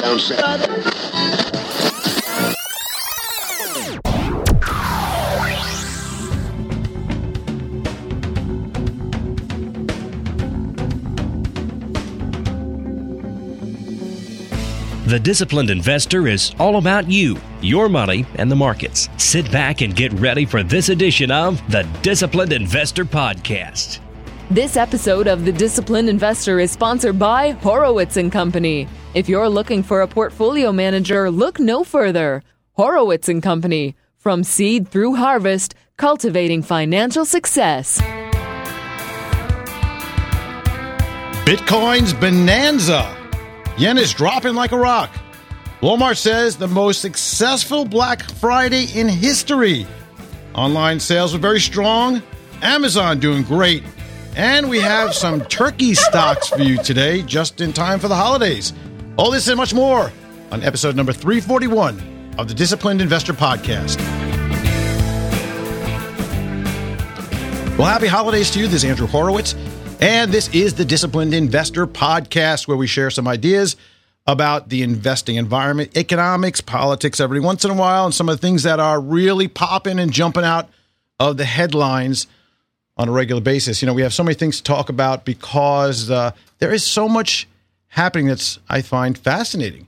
Down south. The Disciplined Investor is all about you, your money, and the markets. Sit back and get ready for this edition of the Disciplined Investor Podcast. This episode of The Disciplined Investor is sponsored by Horowitz & Company. If you're looking for a portfolio manager, look no further. Horowitz & Company. From seed through harvest, cultivating financial success. Bitcoin's bonanza. Yen is dropping like a rock. Walmart says the most successful Black Friday in history. Online sales were very strong. Amazon doing great. And we have some turkey stocks for you today, just in time for the holidays. All this and much more on episode number 341 of the Disciplined Investor Podcast. Well, happy holidays to you. This is Andrew Horowitz. And this is the Disciplined Investor Podcast, where we share some ideas about the investing environment, economics, politics every once in a while, and some of the things that are really popping and jumping out of the headlines on a regular basis. You know, we have so many things to talk about because there is so much happening that's, I find, fascinating.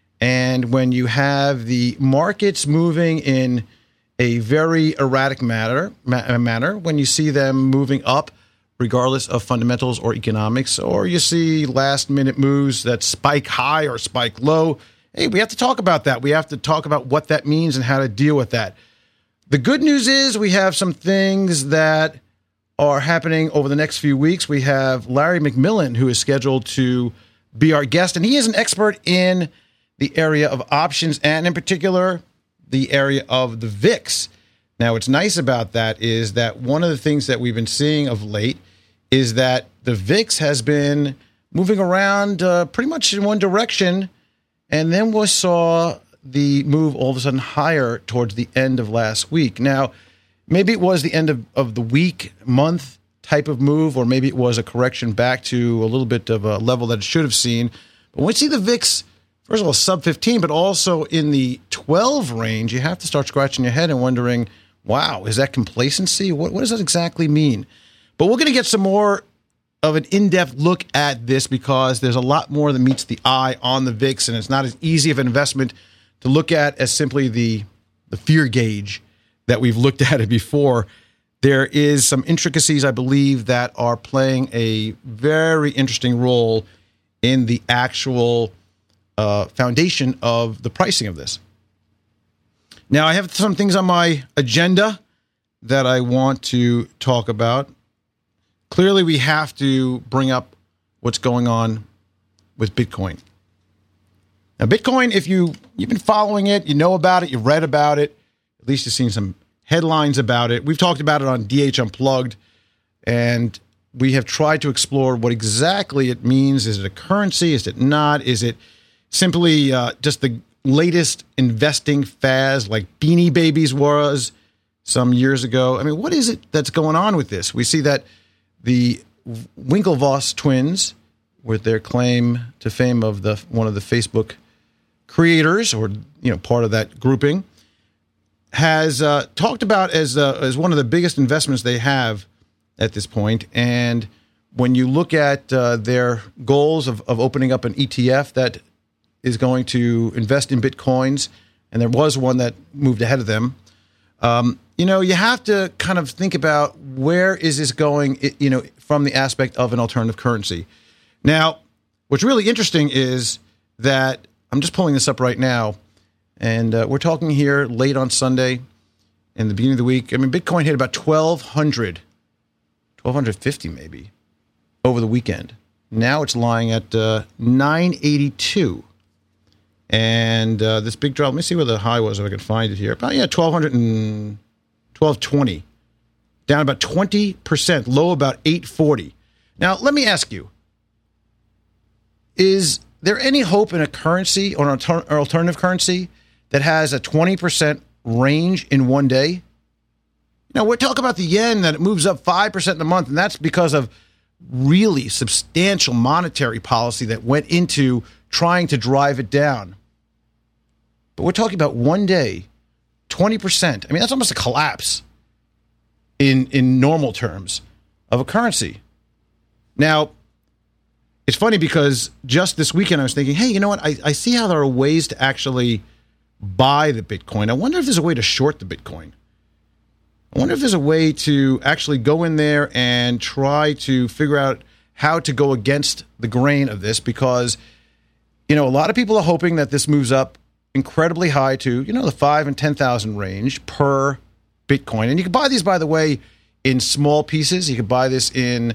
And when you have the markets moving in a very erratic manner, when you see them moving up, regardless of fundamentals or economics, or you see last-minute moves that spike high or spike low, hey, we have to talk about that. We have to talk about what that means and how to deal with that. The good news is we have some things that are happening over the next few weeks. We have Larry McMillan, who is scheduled to be our guest, and he is an expert in the area of options and, in particular, the area of the VIX. Now, what's nice about that is that one of the things that we've been seeing of late is that the VIX has been moving around pretty much in one direction, and then we saw the move all of a sudden higher towards the end of last week. Now, maybe it was the end of the week, month type of move, or maybe it was a correction back to a little bit of a level that it should have seen. But when we see the VIX, first of all, sub 15, but also in the 12 range, you have to start scratching your head and wondering, wow, is that complacency? What does that exactly mean? But we're going to get some more of an in-depth look at this because there's a lot more that meets the eye on the VIX, and it's not as easy of an investment to look at as simply the fear gauge that we've looked at it before. There is some intricacies, I believe, that are playing a very interesting role in the actual foundation of the pricing of this. Now, I have some things on my agenda that I want to talk about. Clearly, we have to bring up what's going on with Bitcoin. Now, Bitcoin, if you've been following it, you know about it, you've read about it, at least you've seen some headlines about it. We've talked about it on DH Unplugged, and we have tried to explore what exactly it means. Is it a currency? Is it not? Is it simply just the latest investing fad like Beanie Babies was some years ago? I mean, what is it that's going on with this? We see that the Winklevoss twins, with their claim to fame of one of the Facebook creators, or part of that grouping, has talked about as one of the biggest investments they have at this point. And when you look at their goals of opening up an ETF that is going to invest in Bitcoins, and there was one that moved ahead of them, you have to kind of think about where is this going, from the aspect of an alternative currency. Now, what's really interesting is that I'm just pulling this up right now, and we're talking here late on Sunday in the beginning of the week. I mean, Bitcoin hit about 1,250 maybe over the weekend. Now it's lying at 982. And this big drop, let me see where the high was if I can find it here. About, 1220. Down about 20%, low about 840. Now, let me ask you, is there any hope in a currency or an alternative currency that has a 20% range in one day? Now, we're talking about the yen, that it moves up 5% in a month, and that's because of really substantial monetary policy that went into trying to drive it down. But we're talking about one day, 20%. I mean, that's almost a collapse in normal terms of a currency. Now, it's funny because just this weekend I was thinking, hey, you know what? I see how there are ways to actually buy the Bitcoin. I wonder if there's a way to short the Bitcoin. I wonder if there's a way to actually go in there and try to figure out how to go against the grain of this, because, you know, a lot of people are hoping that this moves up incredibly high to, you know, the 5,000 and 10,000 range per Bitcoin. And you can buy these, by the way, in small pieces. You can buy this in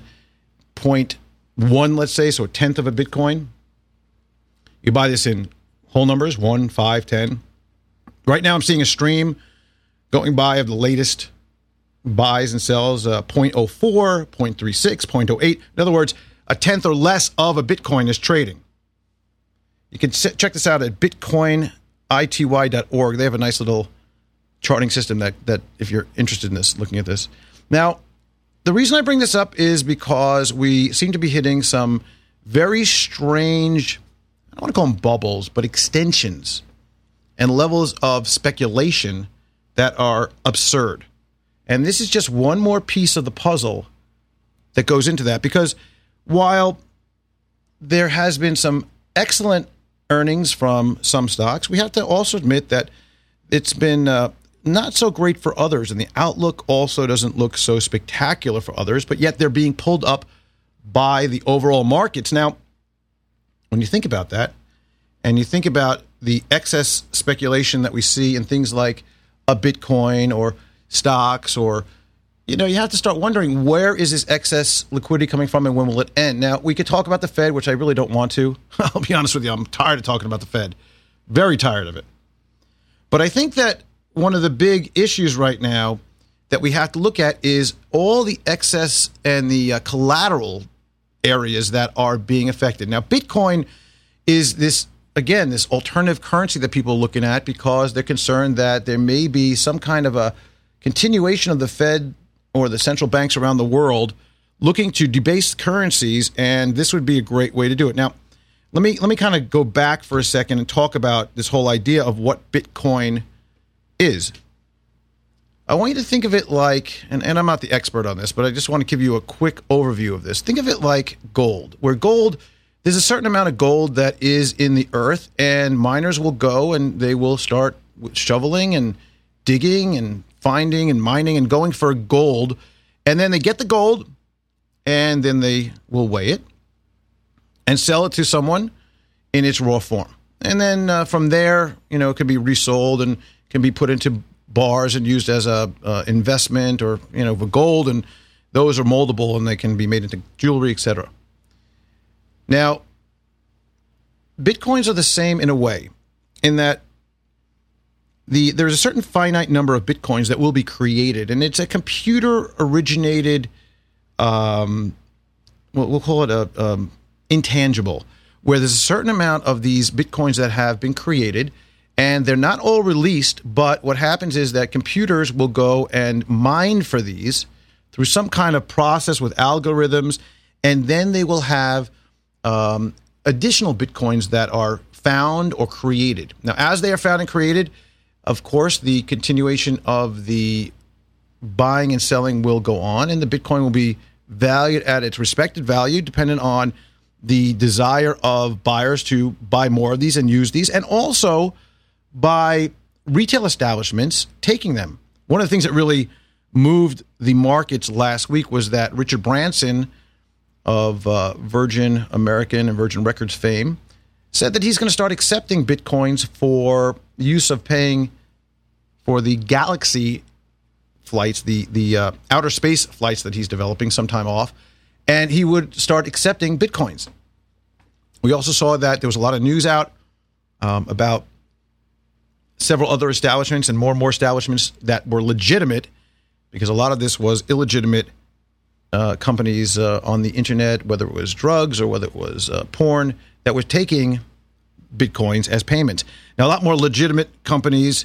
0.1, let's say, so a tenth of a Bitcoin. You buy this in whole numbers, 1, 5, 10. Right now I'm seeing a stream going by of the latest buys and sells, 0.04, 0.36, 0.08. In other words, a tenth or less of a Bitcoin is trading. You can check this out at bitcoinity.org. They have a nice little charting system that if you're interested in this, looking at this. Now, the reason I bring this up is because we seem to be hitting some very strange, I don't want to call them bubbles, but extensions and levels of speculation that are absurd. And this is just one more piece of the puzzle that goes into that, because while there has been some excellent earnings from some stocks, we have to also admit that it's been not so great for others, and the outlook also doesn't look so spectacular for others, but yet they're being pulled up by the overall markets. Now, when you think about that, and you think about the excess speculation that we see in things like a Bitcoin or stocks, or, you know, you have to start wondering, where is this excess liquidity coming from and when will it end? Now, we could talk about the Fed, which I really don't want to. I'll be honest with you, I'm tired of talking about the Fed. Very tired of it. But I think that one of the big issues right now that we have to look at is all the excess and the collateral areas that are being affected. Now, Bitcoin is this, again, this alternative currency that people are looking at because they're concerned that there may be some kind of a continuation of the Fed or the central banks around the world looking to debase currencies, and this would be a great way to do it. Now, let me kind of go back for a second and talk about this whole idea of what Bitcoin is. I want you to think of it like, and I'm not the expert on this, but I just want to give you a quick overview of this. Think of it like gold, where gold, there's a certain amount of gold that is in the earth, and miners will go and they will start shoveling and digging and finding and mining and going for gold, and then they get the gold, and then they will weigh it and sell it to someone in its raw form. And then from there, you know, it can be resold and can be put into bars and used as a investment, or, you know, for gold, and those are moldable and they can be made into jewelry, etc. Now, Bitcoins are the same in a way, in that there's a certain finite number of Bitcoins that will be created, and it's a computer-originated, we'll call it a intangible, where there's a certain amount of these Bitcoins that have been created, and they're not all released, but what happens is that computers will go and mine for these through some kind of process with algorithms, and then they will have additional Bitcoins that are found or created. Now, as they are found and created, of course, the continuation of the buying and selling will go on, and the Bitcoin will be valued at its respected value, dependent on the desire of buyers to buy more of these and use these, and also by retail establishments taking them. One of the things that really moved the markets last week was that Richard Branson of Virgin American and Virgin Records fame said that he's going to start accepting Bitcoins for use of paying for the Galaxy flights, the outer space flights that he's developing sometime off, and he would start accepting Bitcoins. We also saw that there was a lot of news out about several other establishments and more establishments that were legitimate, because a lot of this was illegitimate companies on the internet, whether it was drugs or whether it was porn, that were taking Bitcoins as payments. Now, a lot more legitimate companies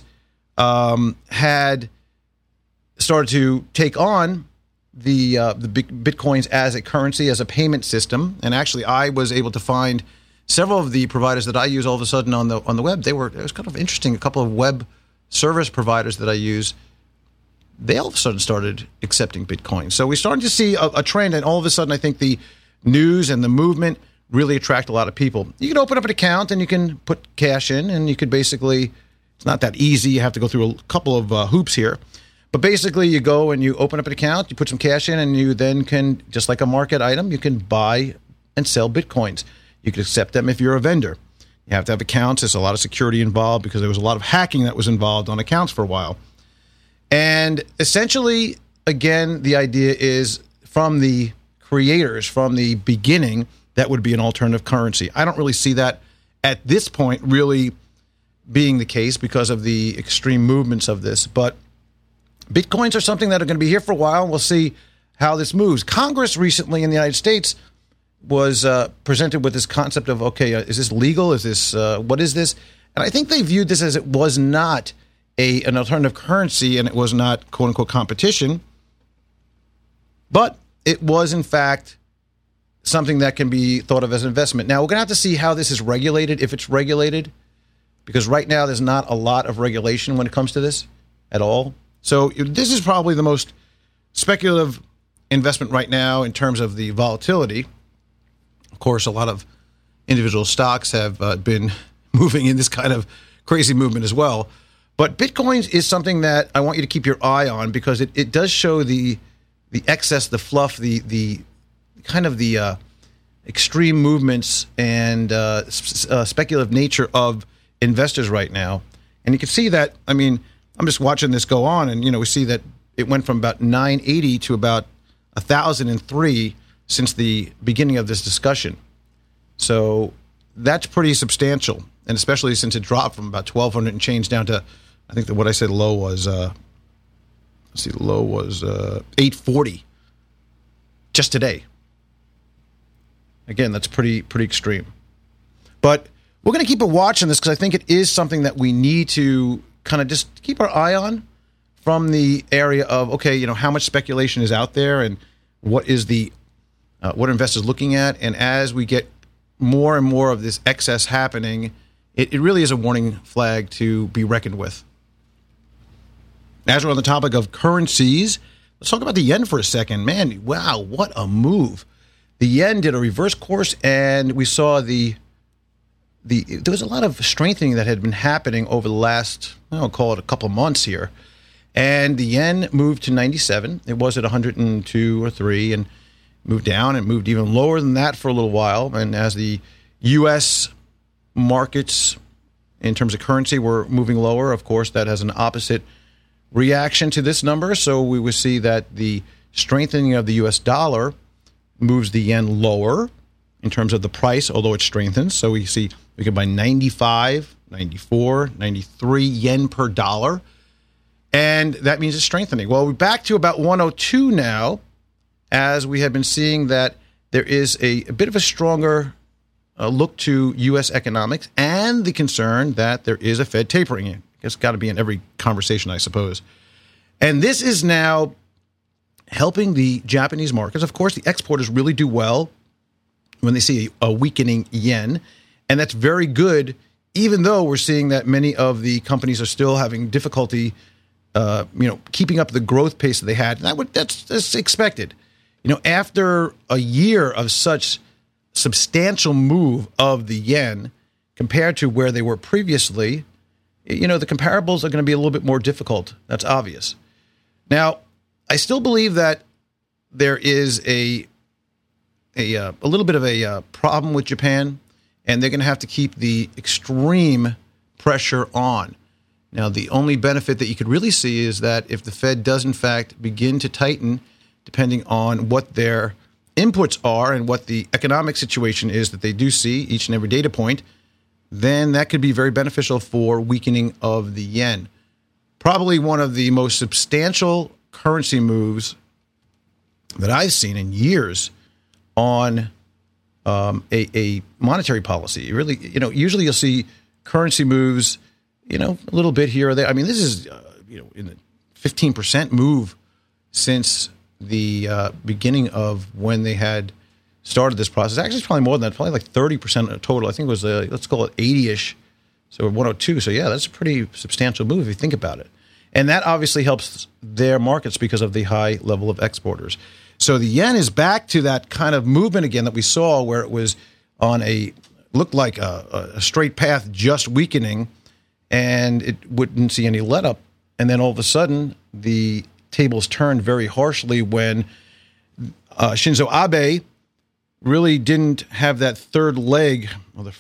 had started to take on the Bitcoins as a currency, as a payment system. And actually, I was able to find several of the providers that I use all of a sudden on the web, it was kind of interesting. A couple of web service providers that I use, they all of a sudden started accepting Bitcoin. So we're starting to see a trend, and all of a sudden I think the news and the movement really attract a lot of people. You can open up an account and you can put cash in, and you could basically, it's not that easy. You have to go through a couple of hoops here. But basically you go and you open up an account, you put some cash in, and you then can, just like a market item, you can buy and sell Bitcoins. You can accept them if you're a vendor. You have to have accounts. There's a lot of security involved because there was a lot of hacking that was involved on accounts for a while. And essentially, again, the idea is from the creators, from the beginning, that would be an alternative currency. I don't really see that at this point really being the case because of the extreme movements of this. But Bitcoins are something that are going to be here for a while, and we'll see how this moves. Congress recently in the United States was presented with this concept of, okay, is this legal? Is this, what is this? And I think they viewed this as it was not an alternative currency, and it was not quote-unquote competition, but it was, in fact, something that can be thought of as an investment. Now, we're going to have to see how this is regulated, if it's regulated, because right now there's not a lot of regulation when it comes to this at all. So this is probably the most speculative investment right now in terms of the volatility. Of course, a lot of individual stocks have been moving in this kind of crazy movement as well. But Bitcoins is something that I want you to keep your eye on because it does show the excess, the fluff, the kind of the extreme movements and speculative nature of investors right now. And you can see that, I mean, I'm just watching this go on, and, we see that it went from about 980 to about 1,003 since the beginning of this discussion. So that's pretty substantial, and especially since it dropped from about 1,200 and change down to, I think that what I said low was, the low was 840 just today. Again, that's pretty extreme. But we're going to keep a watch on this because I think it is something that we need to kind of just keep our eye on from the area of, okay, how much speculation is out there and what is the what investors looking at. And as we get more and more of this excess happening, it really is a warning flag to be reckoned with. As we're on the topic of currencies, let's talk about the yen for a second. Man, wow, what a move. The yen did a reverse course, and we saw there was a lot of strengthening that had been happening over the last, I'll call it a couple of months here. And the yen moved to 97. It was at 102 or 3 and moved down and moved even lower than that for a little while. And as the U.S. markets in terms of currency were moving lower, of course, that has an opposite reaction to this number. So we would see that the strengthening of the U.S. dollar moves the yen lower in terms of the price, although it strengthens. So we see we can buy 95, 94, 93 yen per dollar. And that means it's strengthening. Well, we're back to about 102 now, as we have been seeing that there is a bit of a stronger look to U.S. economics and the concern that there is a Fed tapering in. It's got to be in every conversation, I suppose. And this is now helping the Japanese markets. Of course, the exporters really do well when they see a weakening yen, and that's very good, even though we're seeing that many of the companies are still having difficulty keeping up the growth pace that they had. And that's expected. After a year of such substantial move of the yen compared to where they were previously, the comparables are going to be a little bit more difficult. That's obvious. Now, I still believe that there is a little bit of a problem with Japan, and they're going to have to keep the extreme pressure on. Now, the only benefit that you could really see is that if the Fed does, in fact, begin to tighten, depending on what their inputs are and what the economic situation is that they do see, each and every data point, then that could be very beneficial for weakening of the yen. Probably one of the most substantial currency moves that I've seen in years on a monetary policy. Really, usually you'll see currency moves, a little bit here or there. I mean, this is, in the 15% move since the beginning of when they had started this process. Actually, it's probably more than that, probably like 30% of total. I think it was, let's call it 80-ish, so 102. So, yeah, that's a pretty substantial move if you think about it. And that obviously helps their markets because of the high level of exporters. So the yen is back to that kind of movement again that we saw where it was on looked like a straight path just weakening, and it wouldn't see any let up. And then all of a sudden, the tables turned very harshly when Shinzo Abe really didn't have that third leg, or the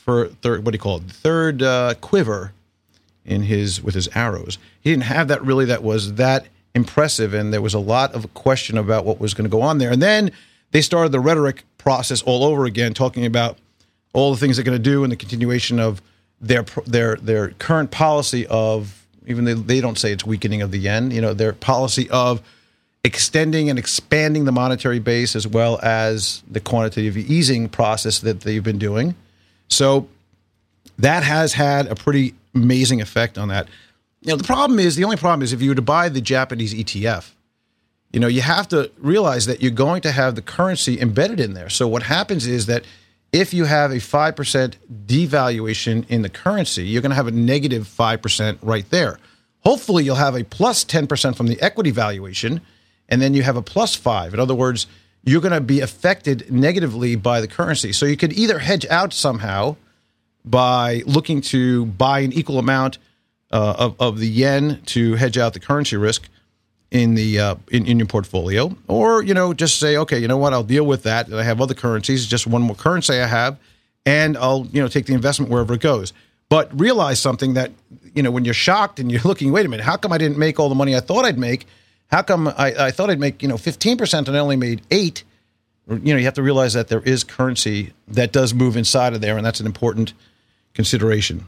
third quiver with his arrows. He didn't have that really that was that impressive, and there was a lot of question about what was going to go on there. And then they started the rhetoric process all over again, talking about all the things they're going to do and the continuation of their current policy of, even though they don't say it's weakening of the yen, their policy of extending and expanding the monetary base as well as the quantitative easing process that they've been doing. So that has had a pretty amazing effect on that. The only problem is if you were to buy the Japanese ETF, you have to realize that you're going to have the currency embedded in there. So what happens is that if you have a 5% devaluation in the currency, you're going to have a negative 5% right there. Hopefully, you'll have a plus 10% from the equity valuation, and then you have a plus 5. In other words, you're going to be affected negatively by the currency. So you could either hedge out somehow by looking to buy an equal amount of the yen to hedge out the currency risk in the in your portfolio, or just say, okay, you know what, I'll deal with that. I have other currencies, just one more currency I have, and I'll take the investment wherever it goes. But realize something that when you're shocked and you're looking, wait a minute, how come I didn't make all the money I thought I'd make? How come I thought I'd make 15% and I only made 8%? You have to realize that there is currency that does move inside of there, and that's an important consideration.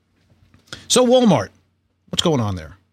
So Walmart, what's going on there?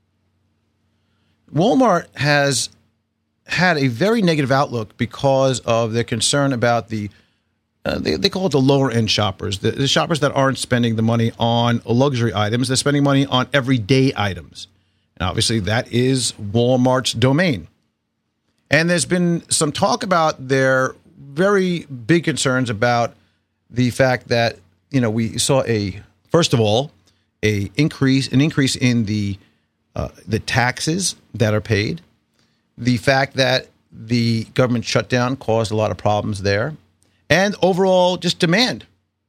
Walmart has had a very negative outlook because of their concern about they call it the lower-end shoppers, the shoppers that aren't spending the money on luxury items. They're spending money on everyday items. And obviously, that is Walmart's domain. And there's been some talk about their very big concerns about the fact that, we saw first of all, an increase in the taxes that are paid, the fact that the government shutdown caused a lot of problems there, and overall just demand.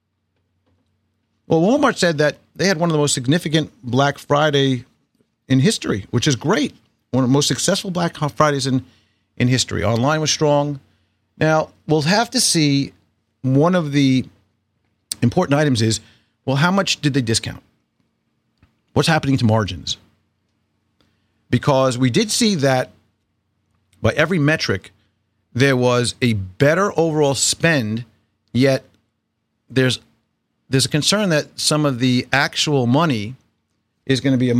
Well, Walmart said that they had one of the most significant Black Friday in history, which is great. One of the most successful Black Fridays in history. Online was strong. Now, we'll have to see, one of the important items is, well, how much did they discount? What's happening to margins? Because we did see that by every metric, there was a better overall spend, yet there's a concern that some of the actual money is going to be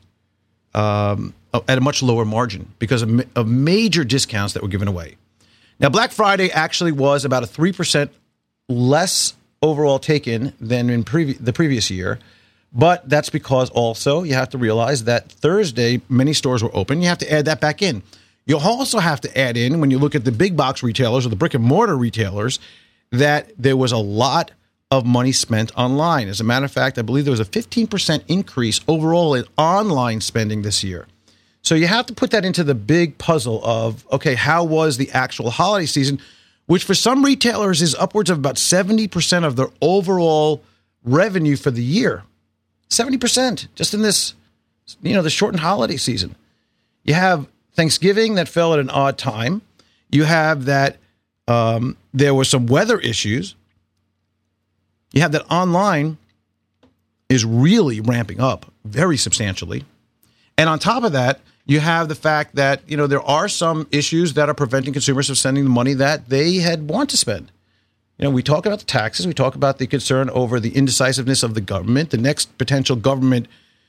at a much lower margin because of major discounts that were given away. Now, Black Friday actually was about a 3% less overall taken than in the previous year. But that's because also you have to realize that Thursday, many stores were open. You have to add that back in. You'll also have to add in, when you look at the big box retailers or the brick and mortar retailers, that there was a lot of money spent online. As a matter of fact, I believe there was a 15% increase overall in online spending this year. So you have to put that into the big puzzle of, okay, how was the actual holiday season, which for some retailers is upwards of about 70% of their overall revenue for the year. 70% just in this, the shortened holiday season. You have Thanksgiving that fell at an odd time. You have that there were some weather issues. You have that online is really ramping up very substantially. And on top of that, you have the fact that, there are some issues that are preventing consumers from spending the money that they had want to spend. We talk about the taxes. We talk about the concern over the indecisiveness of the government, the next potential government,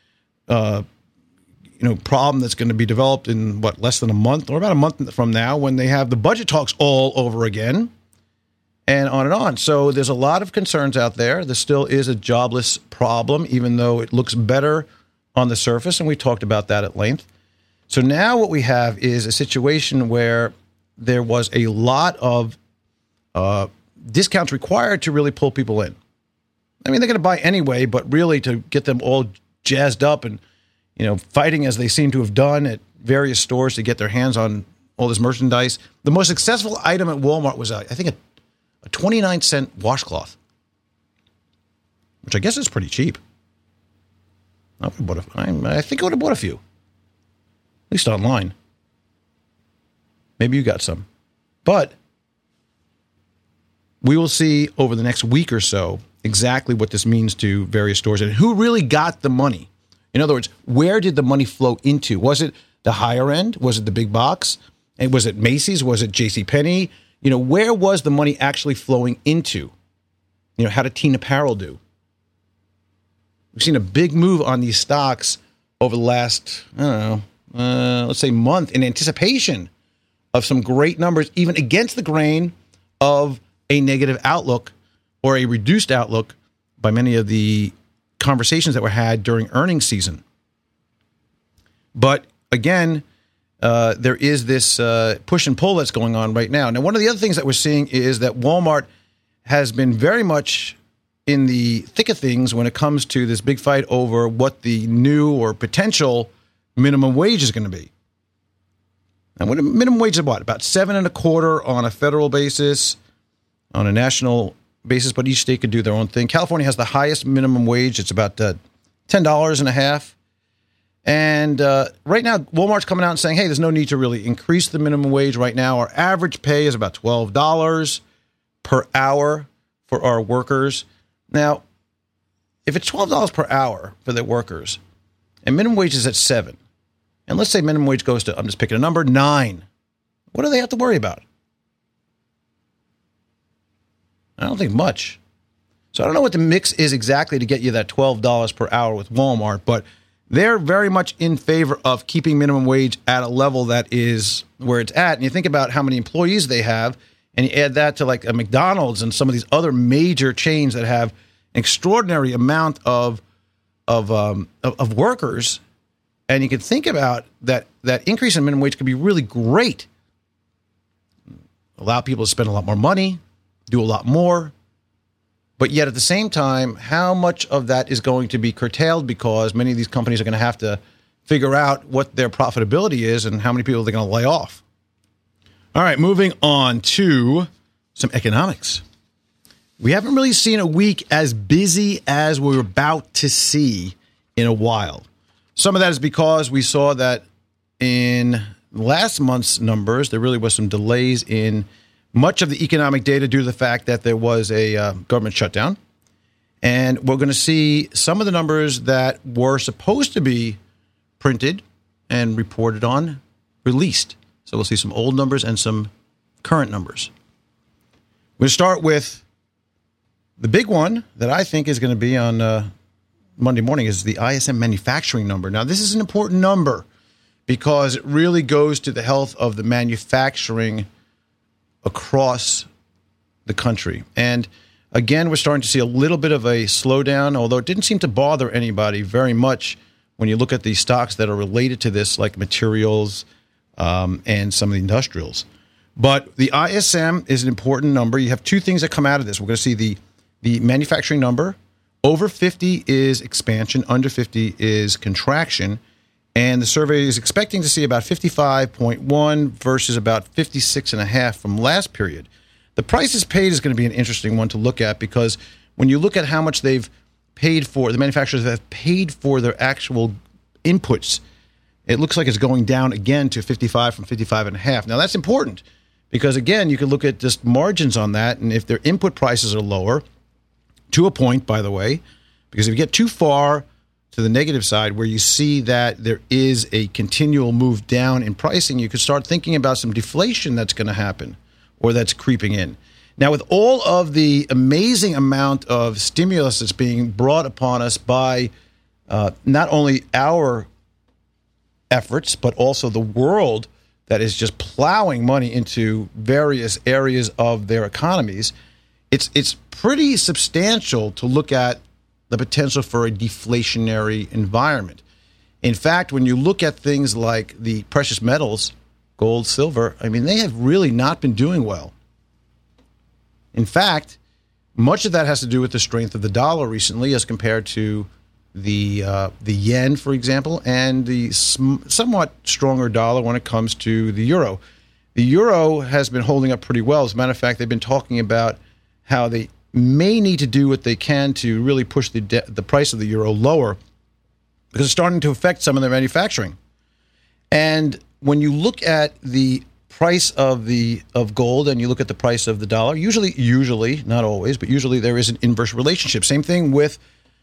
problem that's going to be developed in less than a month or about a month from now when they have the budget talks all over again, and on and on. So there's a lot of concerns out there. There still is a jobless problem, even though it looks better on the surface, and we talked about that at length. So now what we have is a situation where there was a lot of discounts required to really pull people in. I mean, they're going to buy anyway, but really to get them all jazzed up and, fighting as they seem to have done at various stores to get their hands on all this merchandise. The most successful item at Walmart was, I think, a 29-cent washcloth, which I guess is pretty cheap. I think I would have bought a few, at least online. Maybe you got some. But we will see over the next week or so exactly what this means to various stores and who really got the money. In other words, where did the money flow into? Was it the higher end? Was it the big box? And was it Macy's? Was it JCPenney? Where was the money actually flowing into? How did Teen Apparel do? We've seen a big move on these stocks over the last, let's say month in anticipation of some great numbers, even against the grain of a negative outlook or a reduced outlook by many of the conversations that were had during earnings season. But again, there is this push and pull that's going on right now. Now, one of the other things that we're seeing is that Walmart has been very much in the thick of things when it comes to this big fight over what the new or potential minimum wage is going to be. And what a minimum wage is what? About $7.25 on a federal basis, on a national basis, but each state could do their own thing. California has the highest minimum wage. It's about $10.50. And right now, Walmart's coming out and saying, hey, there's no need to really increase the minimum wage right now. Our average pay is about $12 per hour for our workers. Now, if it's $12 per hour for the workers and minimum wage is at $7, and let's say minimum wage goes to, I'm just picking a number, $9, what do they have to worry about? I don't think much. So I don't know what the mix is exactly to get you that $12 per hour with Walmart, but they're very much in favor of keeping minimum wage at a level that is where it's at. And you think about how many employees they have, and you add that to like a McDonald's and some of these other major chains that have an extraordinary amount of workers, and you can think about that increase in minimum wage could be really great. Allow people to spend a lot more money, do a lot more. But yet at the same time, how much of that is going to be curtailed because many of these companies are going to have to figure out what their profitability is and how many people they're going to lay off. All right, moving on to some economics. We haven't really seen a week as busy as we're about to see in a while. Some of that is because we saw that in last month's numbers, there really was some delays in much of the economic data due to the fact that there was a government shutdown. And we're going to see some of the numbers that were supposed to be printed and reported on released. So we'll see some old numbers and some current numbers. We're going to start with the big one that I think is going to be on Monday morning is the ISM manufacturing number. Now, this is an important number because it really goes to the health of the manufacturing across the country. And again, we're starting to see a little bit of a slowdown, although it didn't seem to bother anybody very much when you look at the stocks that are related to this, like materials and some of the industrials. But the ISM is an important number. You have two things that come out of this. We're going to see the manufacturing number. Over 50 is expansion. Under 50 is contraction. And the survey is expecting to see about 55.1 versus about 56.5 from last period. The prices paid is going to be an interesting one to look at because when you look at how much they've paid for, the manufacturers have paid for their actual inputs, it looks like it's going down again to 55 from 55.5. Now, that's important because, again, you can look at just margins on that. And if their input prices are lower, to a point, by the way, because if you get too far to the negative side where you see that there is a continual move down in pricing, you could start thinking about some deflation that's going to happen or that's creeping in. Now, with all of the amazing amount of stimulus that's being brought upon us by not only our efforts, but also the world that is just plowing money into various areas of their economies, it's pretty substantial to look at the potential for a deflationary environment. In fact, when you look at things like the precious metals, gold, silver, I mean, they have really not been doing well. In fact, much of that has to do with the strength of the dollar recently as compared to the yen, for example, and the somewhat stronger dollar when it comes to the euro. The euro has been holding up pretty well. As a matter of fact, they've been talking about how they may need to do what they can to really push the price of the euro lower because it's starting to affect some of their manufacturing. And when you look at the price of gold and you look at the price of the dollar, usually, not always, but usually there is an inverse relationship. Same thing with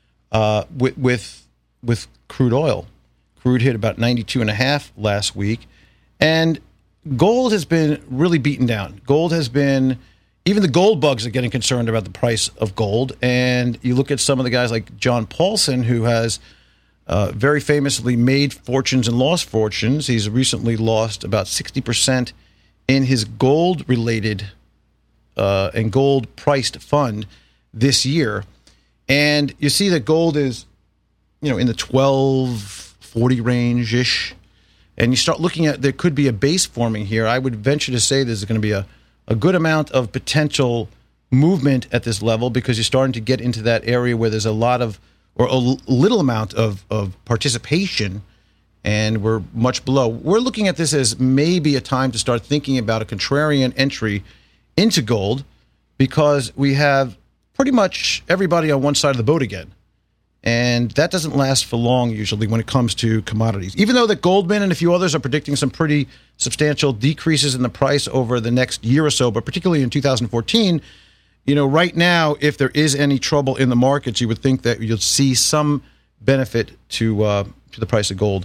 crude oil. Crude hit about 92.5 last week, and gold has been really beaten down. Gold has been, even the gold bugs are getting concerned about the price of gold. And you look at some of the guys like John Paulson, who has very famously made fortunes and lost fortunes. He's recently lost about 60% in his gold-related and gold-priced fund this year. And you see that gold is, in the 1240 range-ish. And you start looking at, there could be a base forming here. I would venture to say there's going to be a good amount of potential movement at this level because you're starting to get into that area where there's a lot of, or a little amount of participation, and we're much below. We're looking at this as maybe a time to start thinking about a contrarian entry into gold because we have pretty much everybody on one side of the boat again. And that doesn't last for long usually when it comes to commodities. Even though that Goldman and a few others are predicting some pretty substantial decreases in the price over the next year or so, but particularly in 2014, right now, if there is any trouble in the markets, you would think that you'll see some benefit to the price of gold.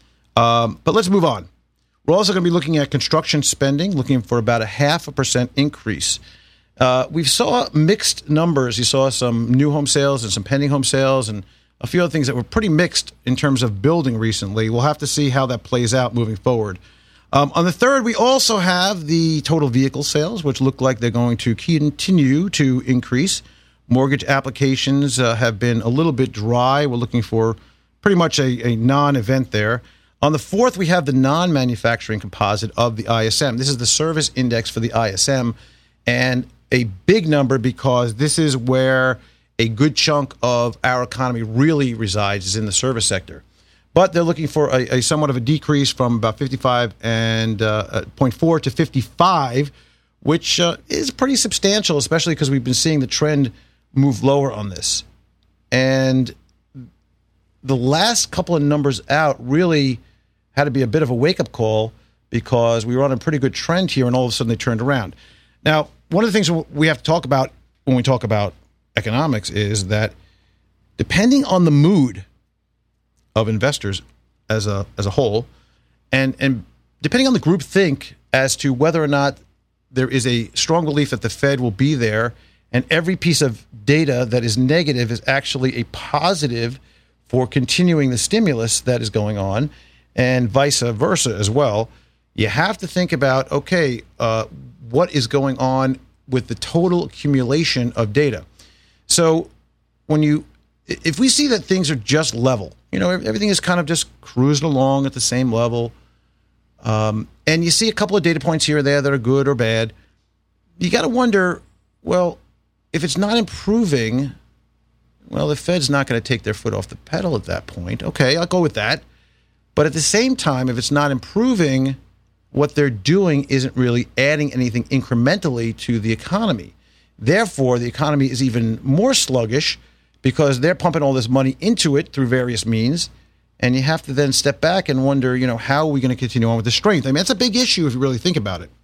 But let's move on. We're also going to be looking at construction spending, looking for about a 0.5% increase. We saw mixed numbers. You saw some new home sales and some pending home sales and a few other things that were pretty mixed in terms of building recently. We'll have to see how that plays out moving forward. On the 3rd, we also have the total vehicle sales, which look like they're going to continue to increase. Mortgage applications have been a little bit dry. We're looking for pretty much a non-event there. On the 4th, we have the non-manufacturing composite of the ISM. This is the service index for the ISM, and a big number because this is where a good chunk of our economy really resides, is in the service sector. But they're looking for a somewhat of a decrease from about 55.4 to 55, which is pretty substantial, especially because we've been seeing the trend move lower on this. And the last couple of numbers out really had to be a bit of a wake-up call because we were on a pretty good trend here, and all of a sudden they turned around. Now, one of the things we have to talk about when we talk about economics is that depending on the mood of investors as a whole, and depending on the group think as to whether or not there is a strong belief that the Fed will be there, and every piece of data that is negative is actually a positive for continuing the stimulus that is going on, and vice versa as well, you have to think about, okay, what is going on with the total accumulation of data. So if we see that things are just level, everything is kind of just cruising along at the same level, and you see a couple of data points here or there that are good or bad, you got to wonder, well, if it's not improving, well, the Fed's not going to take their foot off the pedal at that point. Okay, I'll go with that. But at the same time, if it's not improving, what they're doing isn't really adding anything incrementally to the economy. Therefore, the economy is even more sluggish because they're pumping all this money into it through various means. And you have to then step back and wonder, how are we going to continue on with the strength? I mean, that's a big issue if you really think about it.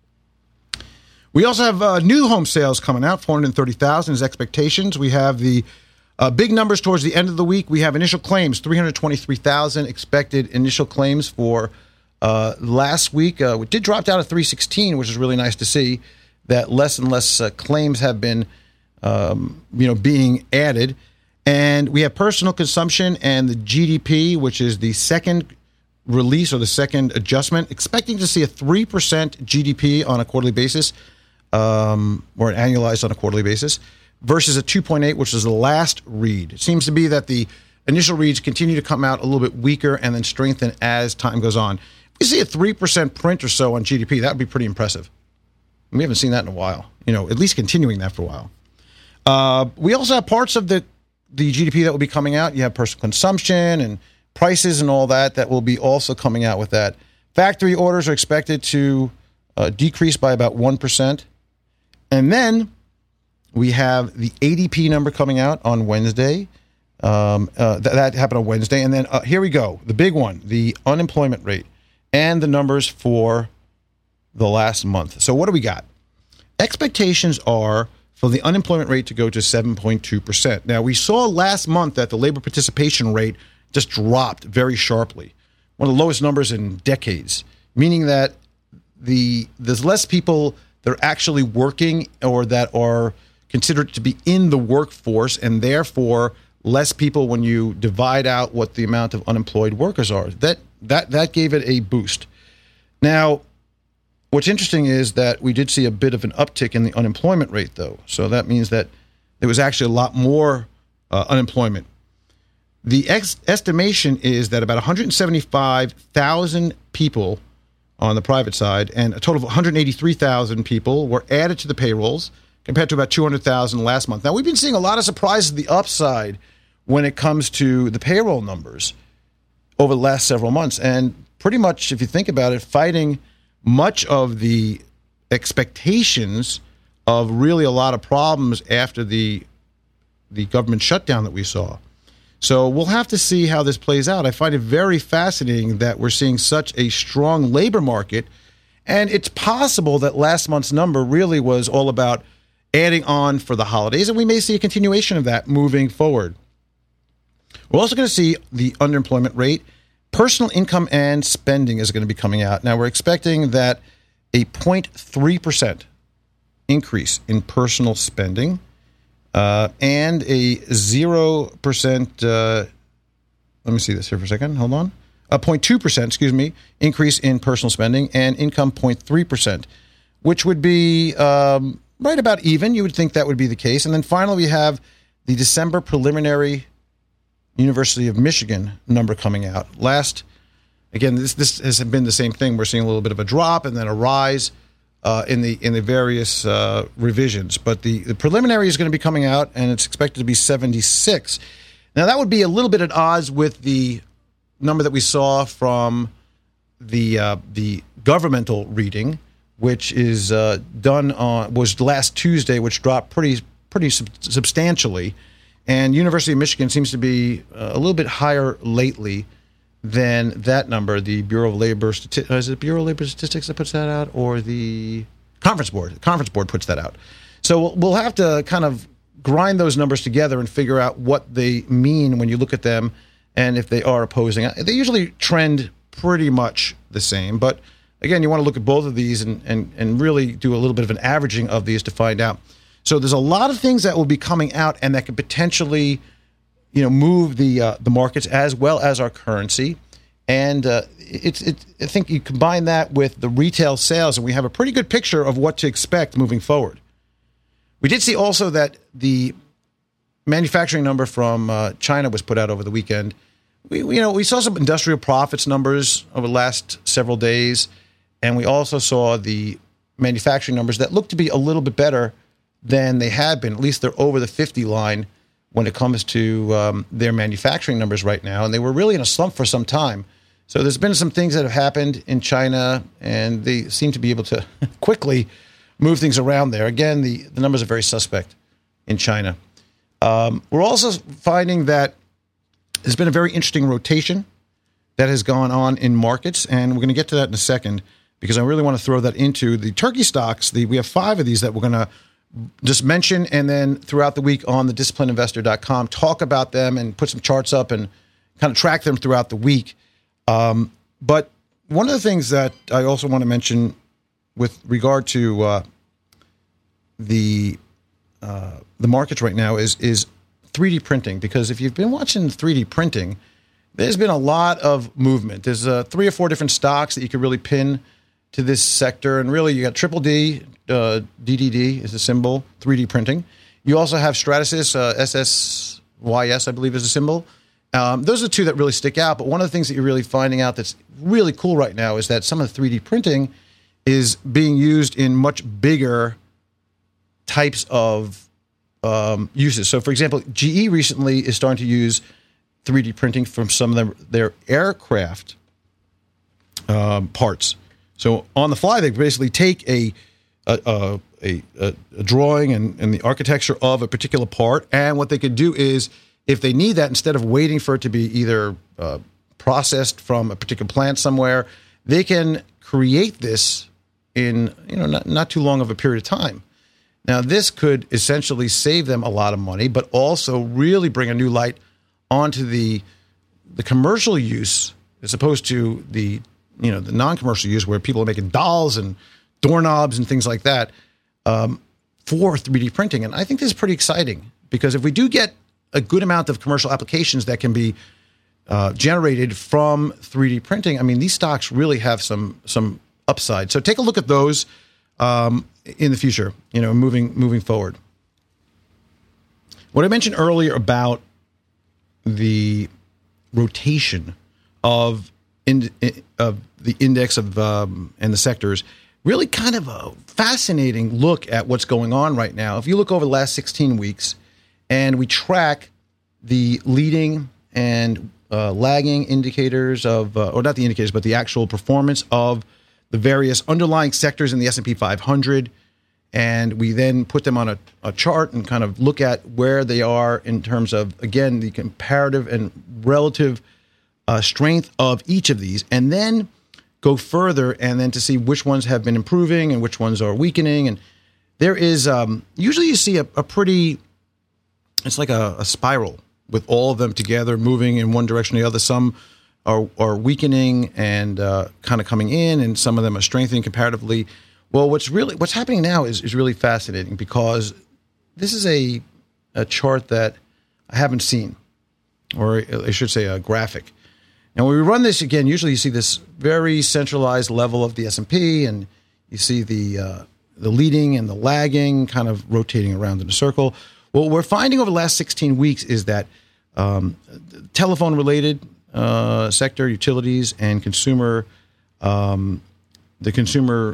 We also have new home sales coming out, 430,000 is expectations. We have the big numbers towards the end of the week. We have initial claims, 323,000 expected initial claims for last week. We did drop down to 316, which is really nice to see that less and less claims have been, being added. And we have personal consumption and the GDP, which is the second release or the second adjustment, expecting to see a 3% GDP on a quarterly basis, or an annualized on a quarterly basis, versus a 2.8, which is the last read. It seems to be that the initial reads continue to come out a little bit weaker and then strengthen as time goes on. If we see a 3% print or so on GDP, that would be pretty impressive. We haven't seen that in a while, at least continuing that for a while. We also have parts of the GDP that will be coming out. You have personal consumption and prices and all that will be also coming out with that. Factory orders are expected to decrease by about 1%. And then we have the ADP number coming out on Wednesday. That happened on Wednesday. And then here we go, the big one, the unemployment rate and the numbers for the last month. So what do we got? Expectations are for the unemployment rate to go to 7.2%. Now, we saw last month that the labor participation rate just dropped very sharply, one of the lowest numbers in decades, meaning that there's less people that are actually working or that are considered to be in the workforce, and therefore less people when you divide out what the amount of unemployed workers are. That gave it a boost. Now, what's interesting is that we did see a bit of an uptick in the unemployment rate, though. So that means that there was actually a lot more unemployment. The estimation is that about 175,000 people on the private side and a total of 183,000 people were added to the payrolls compared to about 200,000 last month. Now, we've been seeing a lot of surprises to the upside when it comes to the payroll numbers over the last several months. And pretty much, if you think about it, fighting much of the expectations of really a lot of problems after the government shutdown that we saw. So we'll have to see how this plays out. I find it very fascinating that we're seeing such a strong labor market, and it's possible that last month's number really was all about adding on for the holidays, and we may see a continuation of that moving forward. We're also going to see the underemployment rate. Personal income and spending is going to be coming out. Now, we're expecting that a 0.3% increase in personal spending and a 0%, let me see this here for a second. Hold on. A 0.2%, increase in personal spending and income 0.3%, which would be right about even. You would think that would be the case. And then finally, we have the preliminary University of Michigan number coming out. Again, this has been the same thing. We're seeing a little bit of a drop and then a rise in the various revisions. But the preliminary is going to be coming out, and it's expected to be 76. Now, that would be a little bit at odds with the number that we saw from the governmental reading, which is was last Tuesday, which dropped pretty substantially. And University of Michigan seems to be a little bit higher lately than that number. The Bureau of Labor Statistics, is it Bureau of Labor Statistics that puts that out, or the Conference Board? The Conference Board puts that out. So we'll have to kind of grind those numbers together and figure out what they mean when you look at them and if they are opposing. They usually trend pretty much the same, but again, you want to look at both of these and really do a little bit of an averaging of these to find out. So there's a lot of things that will be coming out and that could potentially, move the markets as well as our currency. And I think you combine that with the retail sales, and we have a pretty good picture of what to expect moving forward. We did see also that the manufacturing number from China was put out over the weekend. We saw some industrial profits numbers over the last several days, and we also saw the manufacturing numbers that look to be a little bit better than they had been. At least they're over the 50 line when it comes to their manufacturing numbers right now. And they were really in a slump for some time. So there's been some things that have happened in China, and they seem to be able to quickly move things around there. Again, the numbers are very suspect in China. We're also finding that there's been a very interesting rotation that has gone on in markets, and we're going to get to that in a second because I really want to throw that into the turkey stocks. We have 5 of these that we're going to just mention, and then throughout the week on the disciplinedinvestor.com, talk about them and put some charts up and kind of track them throughout the week. But one of the things that I also want to mention with regard to the markets right now is 3D printing, because if you've been watching 3D printing, there's been a lot of movement. There's 3 or 4 different stocks that you could really pin to this sector, and really you got Triple D, DDD is the symbol, 3D printing. You also have Stratasys, SSYS, I believe is the symbol. Those are the 2 that really stick out, but one of the things that you're really finding out that's really cool right now is that some of the 3D printing is being used in much bigger types of uses. So, for example, GE recently is starting to use 3D printing from some of their aircraft parts. So on the fly, they basically take a drawing and the architecture of a particular part, and what they could do is, if they need that, instead of waiting for it to be either processed from a particular plant somewhere, they can create this in not too long of a period of time. Now, this could essentially save them a lot of money, but also really bring a new light onto the commercial use, as opposed to the non-commercial use, where people are making dolls and doorknobs and things like that for 3D printing. And I think this is pretty exciting, because if we do get a good amount of commercial applications that can be generated from 3D printing, I mean, these stocks really have some upside. So take a look at those in the future, moving forward. What I mentioned earlier about the rotation of the index of and the sectors, really kind of a fascinating look at what's going on right now. If you look over the last 16 weeks and we track the leading and lagging indicators of, or not the indicators, but the actual performance of the various underlying sectors in the S&P 500, and we then put them on a chart and kind of look at where they are in terms of, again, the comparative and relative strength of each of these, and then go further and then to see which ones have been improving and which ones are weakening. And there is usually you see a pretty, it's like a spiral with all of them together moving in one direction or the other. Some are weakening and kind of coming in, and some of them are strengthening comparatively. Well, what's happening now is really fascinating, because this is a chart that I haven't seen, or I should say a graphic. And when we run this again, usually you see this very centralized level of the S&P, and you see the leading and the lagging kind of rotating around in a circle. What we're finding over the last 16 weeks is that telephone-related sector, utilities, and consumer, the consumer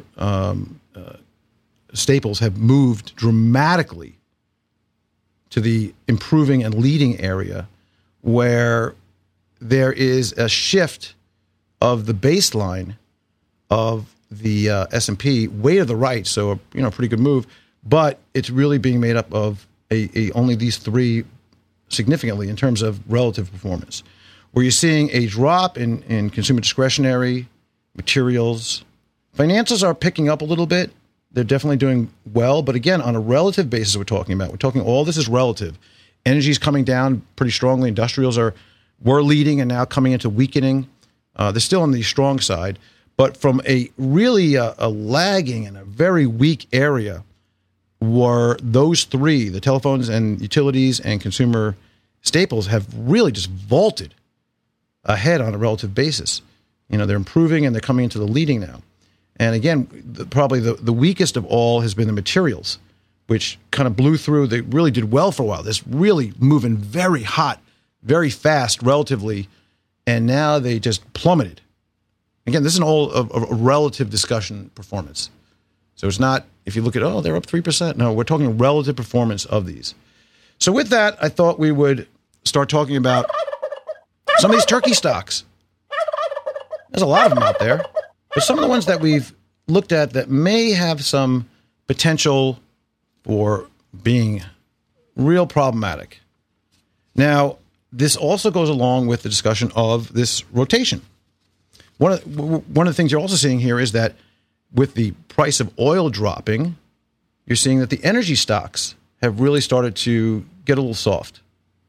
staples have moved dramatically to the improving and leading area, where there is a shift of the baseline of the S&P way to the right, so a pretty good move, but it's really being made up of only these three significantly in terms of relative performance, where you're seeing a drop in consumer discretionary, materials. Financials are picking up a little bit. They're definitely doing well, but again, on a relative basis, we're talking all this is relative. Energy is coming down pretty strongly. Industrials were leading and now coming into weakening. They're still on the strong side, but from a really a lagging and a very weak area were those three, the telephones and utilities and consumer staples, have really just vaulted ahead on a relative basis. They're improving and they're coming into the leading now. And again, probably the weakest of all has been the materials, which kind of blew through. They really did well for a while. This really moving very hot, very fast relatively, and now they just plummeted. Again, this is a relative discussion performance. So it's not, if you look at, they're up 3%. No, we're talking relative performance of these. So with that, I thought we would start talking about some of these turkey stocks. There's a lot of them out there, but some of the ones that we've looked at that may have some potential for being real problematic. Now, this also goes along with the discussion of this rotation. One of the things you're also seeing here is that with the price of oil dropping, you're seeing that the energy stocks have really started to get a little soft.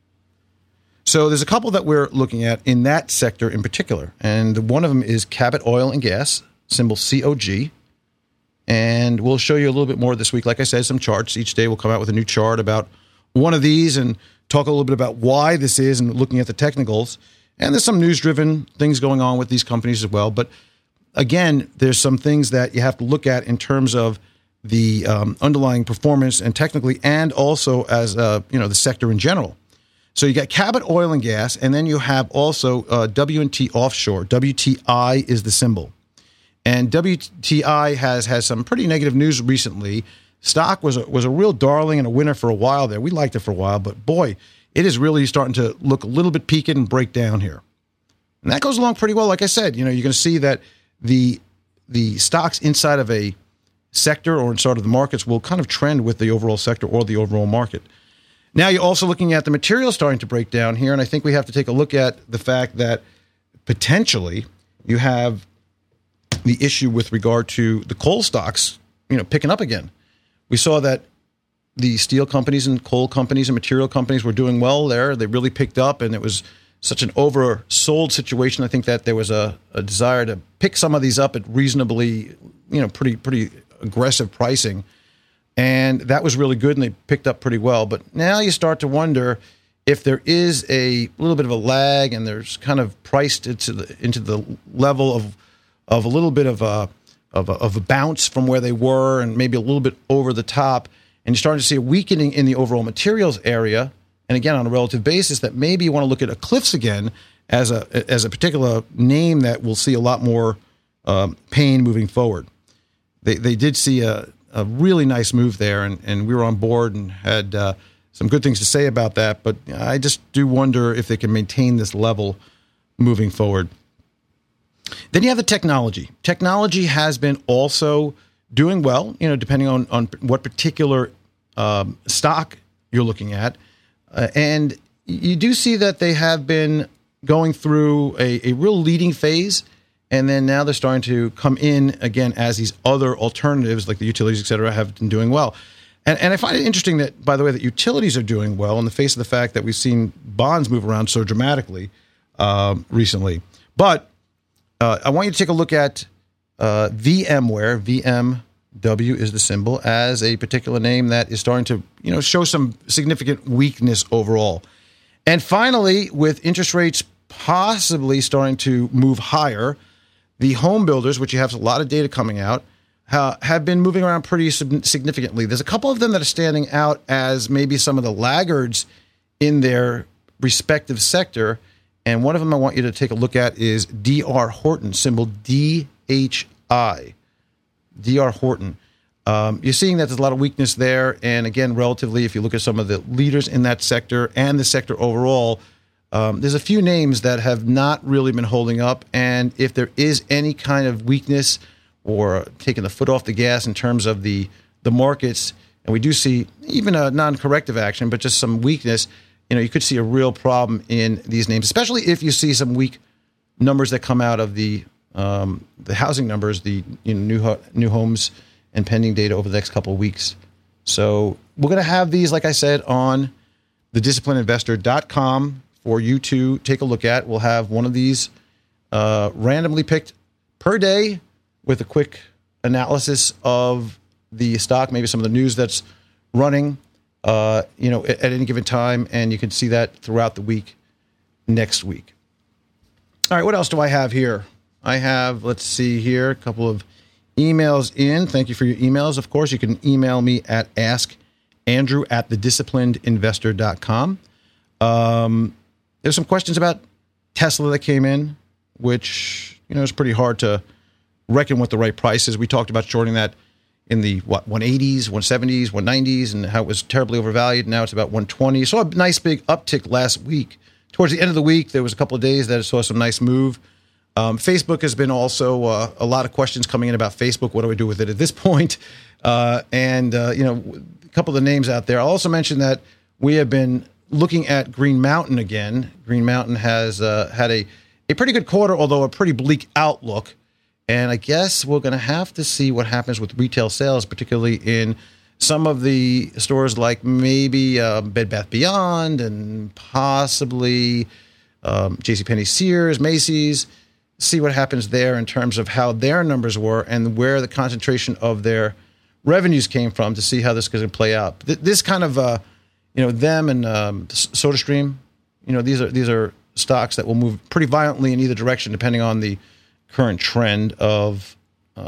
So there's a couple that we're looking at in that sector in particular, and one of them is Cabot Oil and Gas, symbol COG, and we'll show you a little bit more this week. Like I said, some charts. Each day we'll come out with a new chart about one of these and talk a little bit about why this is and looking at the technicals. And there's some news-driven things going on with these companies as well. But again, there's some things that you have to look at in terms of the underlying performance and technically, and also as the sector in general. So you got Cabot Oil and Gas, and then you have also W&T Offshore. WTI is the symbol. And WTI has had some pretty negative news recently. Stock was a real darling and a winner for a while there. We liked it for a while, but boy, it is really starting to look a little bit peaked and break down here. And that goes along pretty well. Like I said, you're going to see that the stocks inside of a sector or inside of the markets will kind of trend with the overall sector or the overall market. Now you're also looking at the materials starting to break down here, and I think we have to take a look at the fact that potentially you have the issue with regard to the coal stocks, picking up again. We saw that the steel companies and coal companies and material companies were doing well there. They really picked up, and it was such an oversold situation. I think that there was a desire to pick some of these up at reasonably, pretty aggressive pricing. And that was really good, and they picked up pretty well. But now you start to wonder if there is a little bit of a lag, and there's kind of priced into the level of a little bit of a bounce from where they were, and maybe a little bit over the top. And you're starting to see a weakening in the overall materials area. And again, on a relative basis, that maybe you want to look at Eclipse again as a particular name that will see a lot more pain moving forward. They did see a really nice move there, and we were on board and had some good things to say about that. But I just do wonder if they can maintain this level moving forward. Then you have the technology. Technology has been also doing well, depending on what particular stock you're looking at. And you do see that they have been going through a real leading phase, and then now they're starting to come in again as these other alternatives like the utilities, et cetera, have been doing well. And I find it interesting that, by the way, that utilities are doing well in the face of the fact that we've seen bonds move around so dramatically recently. But I want you to take a look at VMware. VMW is the symbol, as a particular name that is starting to show some significant weakness overall. And finally, with interest rates possibly starting to move higher, the home builders, which you have a lot of data coming out, have been moving around pretty significantly. There's a couple of them that are standing out as maybe some of the laggards in their respective sector. And one of them I want you to take a look at is D.R. Horton, symbol DHI. D.R. Horton. You're seeing that there's a lot of weakness there. And again, relatively, if you look at some of the leaders in that sector and the sector overall, there's a few names that have not really been holding up. And if there is any kind of weakness or taking the foot off the gas in terms of the markets, and we do see even a non-corrective action, but just some weakness, you could see a real problem in these names, especially if you see some weak numbers that come out of the housing numbers, the new homes and pending data over the next couple of weeks. So we're going to have these, like I said, on thedisciplinedinvestor.com for you to take a look at. We'll have one of these randomly picked per day with a quick analysis of the stock, maybe some of the news that's running at any given time, and you can see that throughout the week next week. All right, what else do I have here? I have, let's see here, a couple of emails in. Thank you for your emails. Of course, you can email me at askandrew@thedisciplinedinvestor.com. There's some questions about Tesla that came in, which, is pretty hard to reckon what the right price is. We talked about shorting that in the 180s, 170s, 190s, and how it was terribly overvalued. Now it's about 120. Saw a nice big uptick last week. Towards the end of the week, there was a couple of days that saw some nice move. Facebook has been also a lot of questions coming in about Facebook. What do we do with it at this point? A couple of the names out there. I'll also mention that we have been looking at Green Mountain again. Green Mountain has had a pretty good quarter, although a pretty bleak outlook. And I guess we're going to have to see what happens with retail sales, particularly in some of the stores like maybe Bed Bath Beyond and possibly JCPenney, Sears, Macy's. See what happens there in terms of how their numbers were and where the concentration of their revenues came from, to see how this is going to play out. This kind of, them and SodaStream, these are stocks that will move pretty violently in either direction, depending on the current trend of,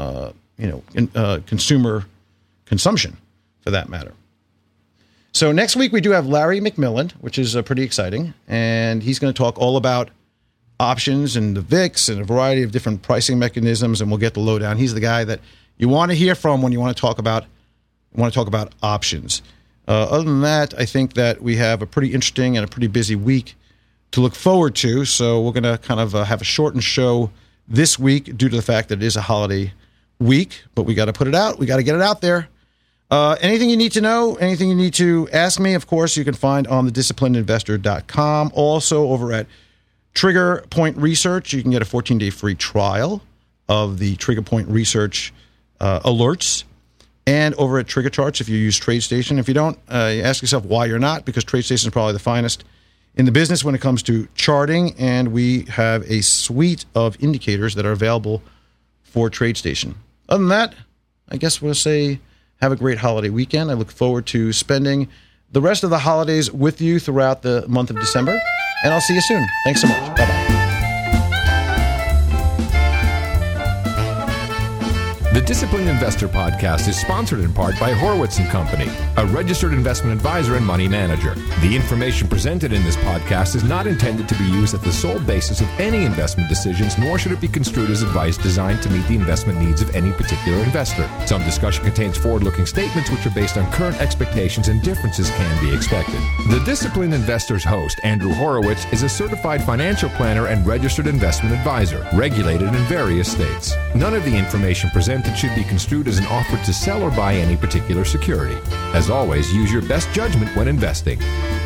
consumer consumption, for that matter. So next week we do have Larry McMillan, which is pretty exciting, and he's going to talk all about options and the VIX and a variety of different pricing mechanisms, and we'll get the lowdown. He's the guy that you want to hear from when you want to talk about options. Other than that, I think that we have a pretty interesting and a pretty busy week to look forward to. So we're going to kind of have a shortened show this week due to the fact that it is a holiday week, but we got to put it out. We got to get it out there. Anything you need to know, anything you need to ask me, of course, you can find on thedisciplinedinvestor.com. Also over at Trigger Point Research, you can get a 14-day free trial of the Trigger Point Research alerts. And over at Trigger Charts, if you use TradeStation. If you don't, you ask yourself why you're not, because TradeStation is probably the finest in the business when it comes to charting. And we have a suite of indicators that are available for TradeStation. Other than that, I guess we'll say have a great holiday weekend. I look forward to spending the rest of the holidays with you throughout the month of December. And I'll see you soon. Thanks so much. Bye-bye. The Disciplined Investor Podcast is sponsored in part by Horowitz & Company, a registered investment advisor and money manager. The information presented in this podcast is not intended to be used as the sole basis of any investment decisions, nor should it be construed as advice designed to meet the investment needs of any particular investor. Some discussion contains forward-looking statements which are based on current expectations, and differences can be expected. The Disciplined Investor's host, Andrew Horowitz, is a certified financial planner and registered investment advisor, regulated in various states. None of the information presented should be construed as an offer to sell or buy any particular security. As always, use your best judgment when investing.